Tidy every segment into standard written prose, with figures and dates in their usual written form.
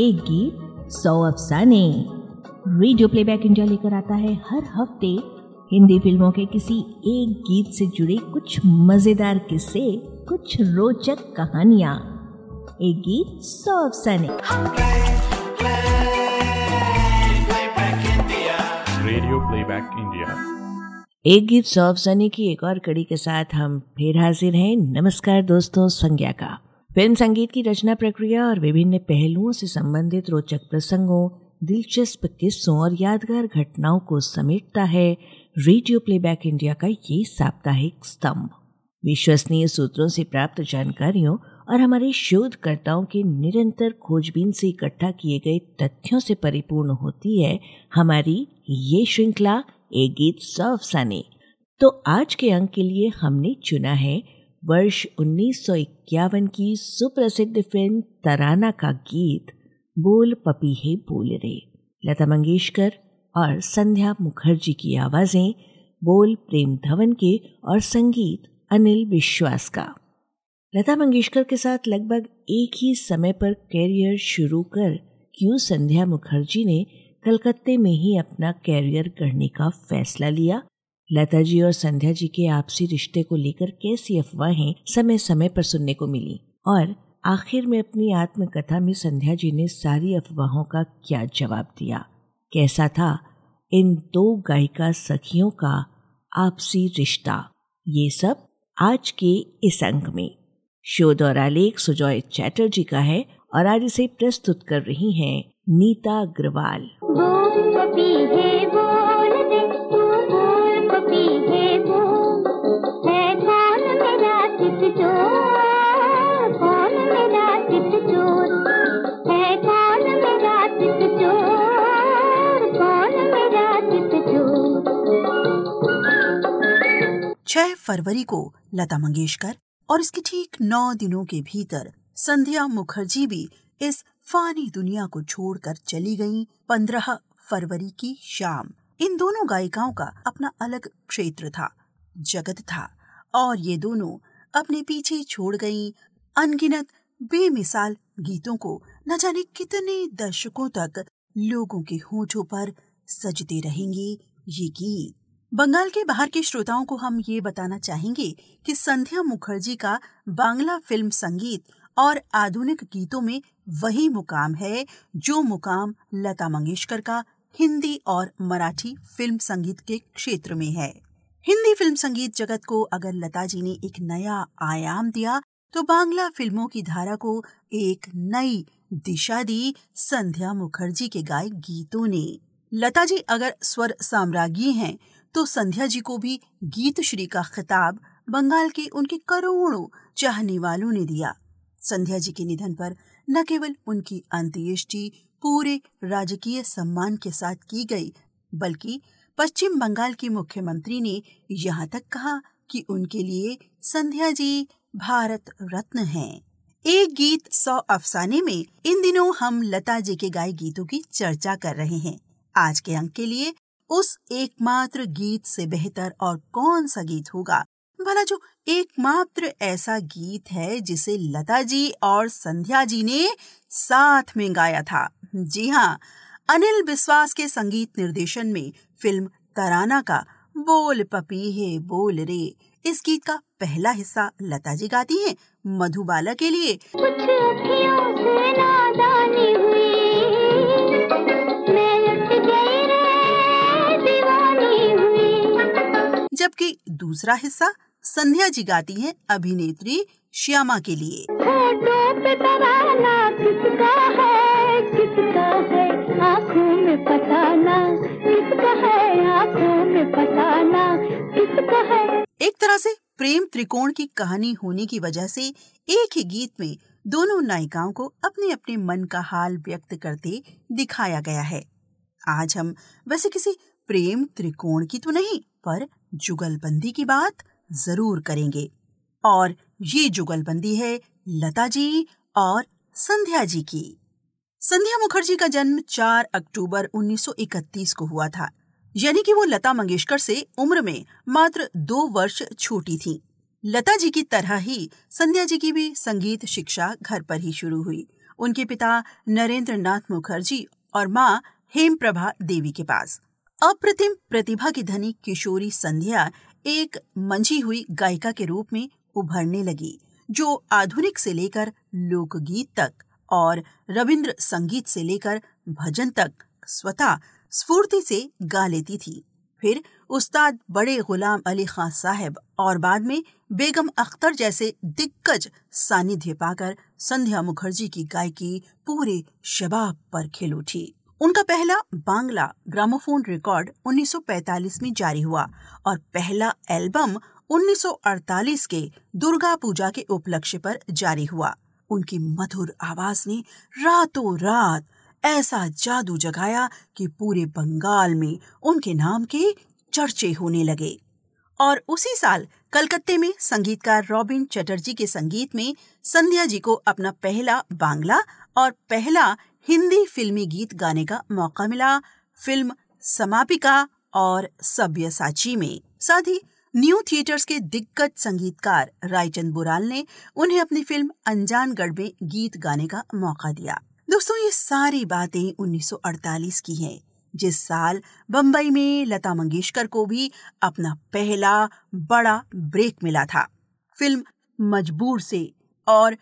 एक गीत 100 अफसाने। Radio playback India लेकर आता है हर हफ्ते हिंदी फिल्मों के किसी एक गीत से जुड़े कुछ मजेदार किस्से, कुछ रोचक कहानियां। एक गीत 100 अफसाने। Radio playback India. एक गीत 100 अफसाने की एक और कड़ी के साथ हम फिर हाजिर हैं। नमस्कार दोस्तों, संज्ञा का फिल्म संगीत की रचना प्रक्रिया और विभिन्न पहलुओं से संबंधित रोचक प्रसंगों, दिलचस्प किस्सों और यादगार घटनाओं को समेटता है रेडियो प्लेबैक इंडिया का ये साप्ताहिक स्तंभ। विश्वसनीय सूत्रों से प्राप्त जानकारियों और हमारे शोधकर्ताओं के निरंतर खोजबीन से इकट्ठा किए गए तथ्यों से परिपूर्ण होती है हमारी ये श्रृंखला एक गीत 100 अफसाने। तो आज के अंक के लिए हमने चुना है वर्ष 1951 की सुप्रसिद्ध फिल्म तराना का गीत बोल पपीहे बोल रे। लता मंगेशकर और संध्या मुखर्जी की आवाजें, बोल प्रेम धवन के और संगीत अनिल विश्वास का। लता मंगेशकर के साथ लगभग एक ही समय पर कैरियर शुरू कर क्यों संध्या मुखर्जी ने कलकत्ते में ही अपना कैरियर करने का फैसला लिया? लता जी और संध्या जी के आपसी रिश्ते को लेकर कैसी अफवाहें समय समय पर सुनने को मिली, और आखिर में अपनी आत्मकथा में संध्या जी ने सारी अफवाहों का क्या जवाब दिया? कैसा था इन दो गायिका सखियों का आपसी रिश्ता? ये सब आज के इस अंक में। शोध और आलेख सुजॉय चैटर्जी का है और आज इसे प्रस्तुत कर रही हैं नीता अग्रवाल। फरवरी को लता मंगेशकर और इसके ठीक 9 दिनों के भीतर संध्या मुखर्जी भी इस फानी दुनिया को छोड़कर चली गईं। 15 फरवरी की शाम इन दोनों गायिकाओं का अपना अलग क्षेत्र था, जगत था, और ये दोनों अपने पीछे छोड़ गईं अनगिनत बेमिसाल गीतों को। न जाने कितने दशकों तक लोगों के होठों पर सजते रहेंगे ये गीत। बंगाल के बाहर के श्रोताओं को हम ये बताना चाहेंगे कि संध्या मुखर्जी का बांग्ला फिल्म संगीत और आधुनिक गीतों में वही मुकाम है जो मुकाम लता मंगेशकर का हिंदी और मराठी फिल्म संगीत के क्षेत्र में है। हिंदी फिल्म संगीत जगत को अगर लता जी ने एक नया आयाम दिया, तो बांग्ला फिल्मों की धारा को एक नई दिशा दी संध्या मुखर्जी के गाए गीतों ने। लता जी अगर स्वर साम्राज्ञी हैं, तो संध्या जी को भी गीत श्री का खिताब बंगाल के उनके करोड़ों चाहने वालों ने दिया। संध्या जी के निधन पर न केवल उनकी अंत्येष्टि पूरे राजकीय सम्मान के साथ की गई, बल्कि पश्चिम बंगाल के मुख्यमंत्री ने यहाँ तक कहा कि उनके लिए संध्या जी भारत रत्न हैं। एक गीत 100 अफसाने में इन दिनों हम लता जी के गाए गीतों की चर्चा कर रहे हैं। आज के अंक के लिए उस एकमात्र गीत से बेहतर और कौन सा गीत होगा भला, जो एकमात्र ऐसा गीत है जिसे लता जी और संध्या जी ने साथ में गाया था। जी हाँ, अनिल विश्वास के संगीत निर्देशन में फिल्म तराना का बोल पपीहे बोल रे, इस गीत का पहला हिस्सा लता जी गाती हैं मधुबाला के लिए। कुछ अखियों से नादानी हुई, जबकि दूसरा हिस्सा संध्या जी गाती हैं अभिनेत्री श्यामा के लिए। पे तराना किसका है आँखों में पताना, किसका है आँखों में पताना, किसका है। एक तरह से प्रेम त्रिकोण की कहानी होने की वजह से एक ही गीत में दोनों नायिकाओं को अपने अपने मन का हाल व्यक्त करते दिखाया गया है। आज हम वैसे किसी प्रेम त्रिकोण की तो नहीं, पर जुगलबंदी की बात जरूर करेंगे, और ये जुगलबंदी है लता जी और संध्या जी की। संध्या मुखर्जी का जन्म 4 अक्टूबर 1931 को हुआ था, यानी कि वो लता मंगेशकर से उम्र में मात्र 2 वर्ष छोटी थीं। लता जी की तरह ही संध्या जी की भी संगीत शिक्षा घर पर ही शुरू हुई उनके पिता नरेंद्र नाथ मुखर्जी और माँ हेमप्रभा देवी के पास। अप्रतिम प्रतिभा की धनी किशोरी संध्या एक मंझी हुई गायिका के रूप में उभरने लगी, जो आधुनिक से लेकर लोकगीत तक और रविंद्र संगीत से लेकर भजन तक स्वतः स्फूर्ति से गा लेती थी। फिर उस्ताद बड़े गुलाम अली खां साहब और बाद में बेगम अख्तर जैसे दिग्गज सानिध्य पाकर संध्या मुखर्जी की गायकी पूरे शबाब पर खिल उठी। उनका पहला बांग्ला ग्रामोफोन रिकॉर्ड 1945 में जारी हुआ और पहला एल्बम 1948 के दुर्गा पूजा के उपलक्ष्य पर जारी हुआ। उनकी मधुर आवाज ने रातों रात ऐसा जादू जगाया कि पूरे बंगाल में उनके नाम के चर्चे होने लगे। और उसी साल कलकत्ते में संगीतकार रॉबिन चटर्जी के संगीत में संध्या जी को अपना पहला बांग्ला और पहला हिंदी फिल्मी गीत गाने का मौका मिला, फिल्म समापिका और सब्यसाची में। साथ ही न्यू थिएटर्स के दिग्गज संगीतकार रायचंद बुराल ने उन्हें अपनी फिल्म अनजानगढ़ में गीत गाने का मौका दिया। दोस्तों, ये सारी बातें 1948 की हैं, जिस साल बम्बई में लता मंगेशकर को भी अपना पहला बड़ा ब्रेक मिला था फिल्म मजबूर से, और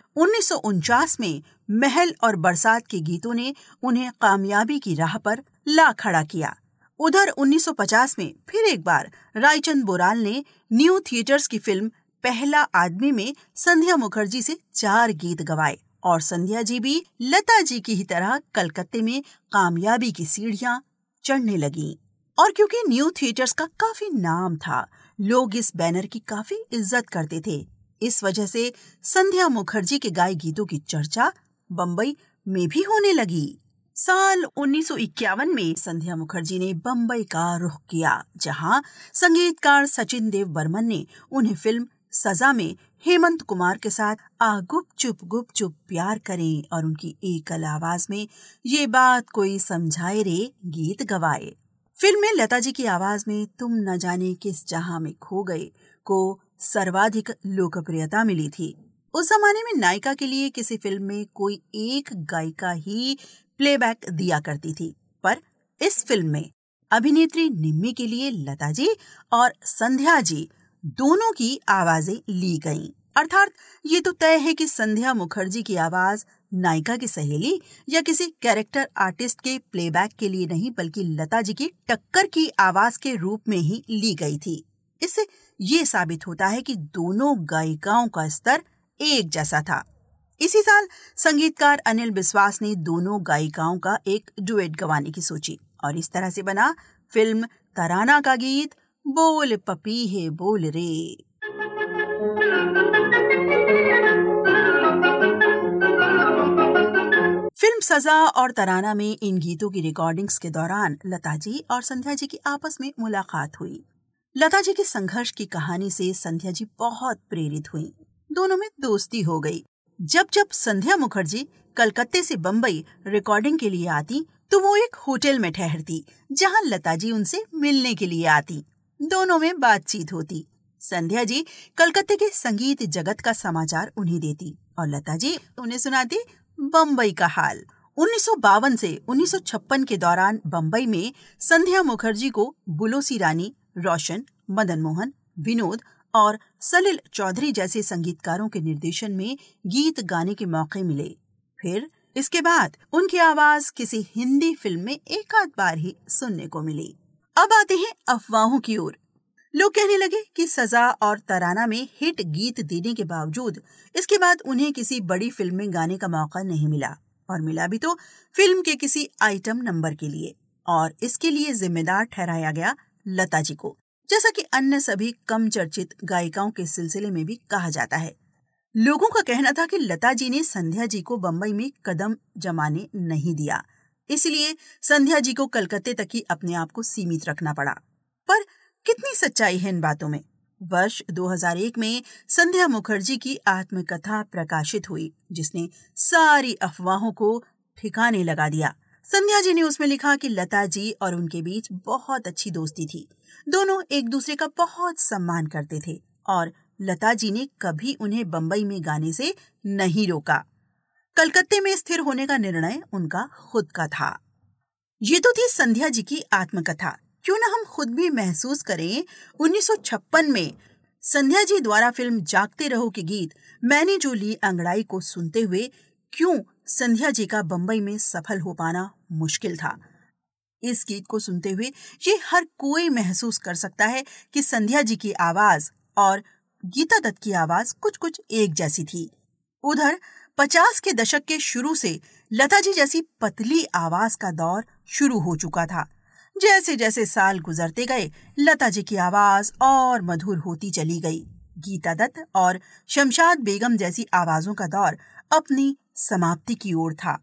1949 में महल और बरसात के गीतों ने उन्हें कामयाबी की राह पर ला खड़ा किया। उधर 1950 में फिर एक बार रायचंद बुराल ने न्यू थिएटर्स की फिल्म पहला आदमी में संध्या मुखर्जी से 4 गीत गवाए और संध्या जी भी लता जी की ही तरह कलकत्ते में कामयाबी की सीढ़ियां चढ़ने लगी। और क्योंकि न्यू थिएटर्स का काफी नाम था, लोग इस बैनर की काफी इज्जत करते थे। इस वजह से संध्या मुखर्जी के गाए गीतों की चर्चा बम्बई में भी होने लगी। साल 1951 में संध्या मुखर्जी ने बम्बई का रुख किया, जहां संगीतकार सचिन देव बर्मन ने उन्हें फिल्म सजा में हेमंत कुमार के साथ आ गुप चुप प्यार करें और उनकी एकल आवाज में ये बात कोई समझाए रे गीत गवाए। फिल्म में लता जी की आवाज में तुम न जाने किस जहां में खो गए को सर्वाधिक लोकप्रियता मिली थी। उस जमाने में नायिका के लिए किसी फिल्म में कोई एक गायिका ही प्लेबैक दिया करती थी, पर इस फिल्म में अभिनेत्री निम्मी के लिए लता जी और संध्या जी दोनों की आवाजें ली गईं। अर्थात ये तो तय है कि संध्या मुखर्जी की आवाज नायिका की सहेली या किसी कैरेक्टर आर्टिस्ट के प्लेबैक के लिए नहीं, बल्कि लता जी की टक्कर की आवाज के रूप में ही ली गई थी। इससे ये साबित होता है कि दोनों गायिकाओं का स्तर एक जैसा था। इसी साल संगीतकार अनिल बिस्वास ने दोनों गायिकाओं का एक डुएट गवाने की सोची और इस तरह से बना फिल्म तराना का गीत बोल पपीहे बोल रे। फिल्म सजा और तराना में इन गीतों की रिकॉर्डिंग्स के दौरान लता जी और संध्या जी की आपस में मुलाकात हुई। लता जी के संघर्ष की कहानी से संध्या जी बहुत प्रेरित हुई। दोनों में दोस्ती हो गई। जब जब संध्या मुखर्जी कलकत्ते से बम्बई रिकॉर्डिंग के लिए आती तो वो एक होटल में ठहरती, जहां लता जी उनसे मिलने के लिए आती। दोनों में बातचीत होती। संध्या जी कलकत्ते के संगीत जगत का समाचार उन्हें देती और लता जी उन्हें सुनाती बम्बई का हाल। 1952 से 1956 के दौरान बम्बई में संध्या मुखर्जी को बुलोसी रानी, रोशन, मदन मोहन, विनोद और सलिल चौधरी जैसे संगीतकारों के निर्देशन में गीत गाने के मौके मिले। फिर इसके बाद उनकी आवाज किसी हिंदी फिल्म में एक आध बार ही सुनने को मिली। अब आते हैं अफवाहों की ओर। लोग कहने लगे कि सजा और तराना में हिट गीत देने के बावजूद इसके बाद उन्हें किसी बड़ी फिल्म में गाने का मौका नहीं मिला, और मिला भी तो फिल्म के किसी आइटम नंबर के लिए, और इसके लिए जिम्मेदार ठहराया गया लता जी को, जैसा कि अन्य सभी कम चर्चित गायिकाओं के सिलसिले में भी कहा जाता है। लोगों का कहना था कि लता जी ने संध्या जी को बम्बई में कदम जमाने नहीं दिया, इसलिए संध्या जी को कलकत्ते तक ही अपने आप को सीमित रखना पड़ा। पर कितनी सच्चाई है इन बातों में? वर्ष 2001 में संध्या मुखर्जी की आत्मकथा प्रकाशित हुई, जिसने सारी अफवाहों को ठिकाने लगा दिया। संध्या जी ने उसमें लिखा कि लता जी और उनके बीच बहुत अच्छी दोस्ती थी। दोनों एक दूसरे का बहुत सम्मान करते थे और लता जी ने कभी उन्हें बम्बई में गाने से नहीं रोका। कलकत्ते में स्थिर होने का निर्णय उनका खुद का था। ये तो थी संध्या जी की आत्मकथा। क्यों ना हम खुद भी महसूस करें 1956 में संध्या जी द्वारा फिल्म जागते रहो के गीत मैंने जो ली अंगड़ाई को सुनते हुए क्यों संध्या जी का बंबई में सफल हो पाना मुश्किल था। इस गीत को सुनते हुए ये हर कोई महसूस कर सकता है कि संध्या जी की आवाज और गीता दत्त की आवाज कुछ कुछ एक जैसी थी। उधर 50 के दशक के शुरू से लता जी जैसी पतली आवाज का दौर शुरू हो चुका था। जैसे जैसे साल गुजरते गए लता जी की आवाज और मधुर होती चली गई। गीता दत्त और शमशाद बेगम जैसी आवाजों का दौर अपनी समाप्ति की ओर था।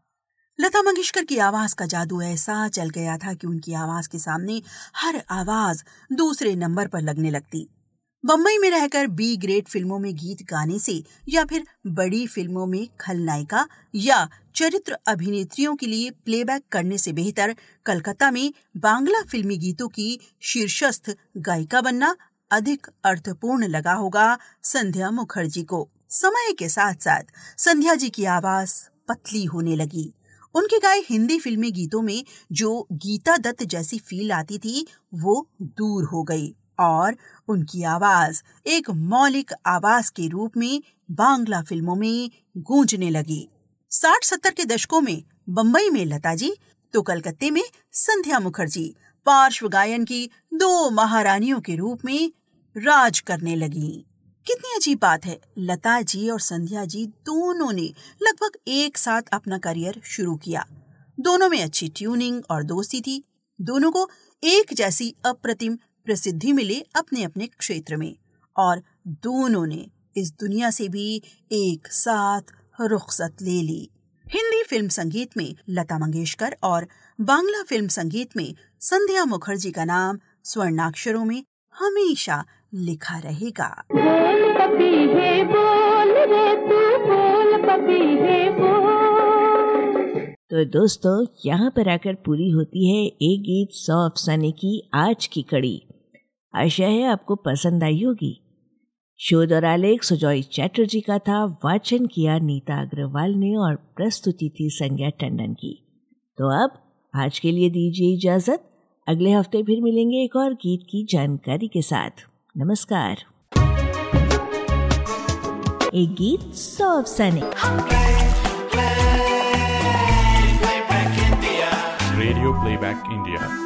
लता मंगेशकर की आवाज का जादू ऐसा चल गया था कि उनकी आवाज के सामने हर आवाज दूसरे नंबर पर लगने लगती। बम्बई में रहकर बी ग्रेड फिल्मों में गीत गाने से या फिर बड़ी फिल्मों में खलनायिका या चरित्र अभिनेत्रियों के लिए प्लेबैक करने से बेहतर कलकत्ता में बांग्ला फिल्मी गीतों की शीर्षस्थ गायिका बनना अधिक अर्थपूर्ण लगा होगा संध्या मुखर्जी को। समय के साथ साथ संध्या जी की आवाज पतली होने लगी। उनके गाए हिंदी फिल्मी गीतों में जो गीता दत्त जैसी फील आती थी वो दूर हो गई और उनकी आवाज एक मौलिक आवाज के रूप में बांग्ला फिल्मों में गूंजने लगी। 60-70 के दशकों में बंबई में लता जी तो कलकत्ते में संध्या मुखर्जी पार्श्व गायन की दो महारानियों के रूप में राज करने लगी। कितनी अजीब बात है, लता जी और संध्या जी दोनों ने लगभग एक साथ अपना करियर शुरू किया। दोनों में अच्छी ट्यूनिंग और दोस्ती थी। दोनों को एक जैसी अप्रतिम प्रसिद्धि मिले अपने अपने क्षेत्र में और दोनों ने इस दुनिया से भी एक साथ रुखसत ले ली। हिंदी फिल्म संगीत में लता मंगेशकर और बांग्ला फिल्म संगीत में संध्या मुखर्जी का नाम स्वर्णाक्षरों में हमेशा लिखा रहेगा। बोल पपी है बोल रे तू बोल पपी है बोल। तो दोस्तों यहाँ पर आकर पूरी होती है एक गीत 100 अफसाने की आज की कड़ी। आशा है आपको पसंद आई होगी। शोध और आलेख सुजॉय चैटर्जी का था, वाचन किया नीता अग्रवाल ने और प्रस्तुति थी संज्ञा टंडन की। तो अब आज के लिए दीजिए इजाजत। अगले हफ्ते फिर मिलेंगे एक और गीत की जानकारी के साथ। नमस्कार। एक गीत 100 अफसाने। Radio playback India.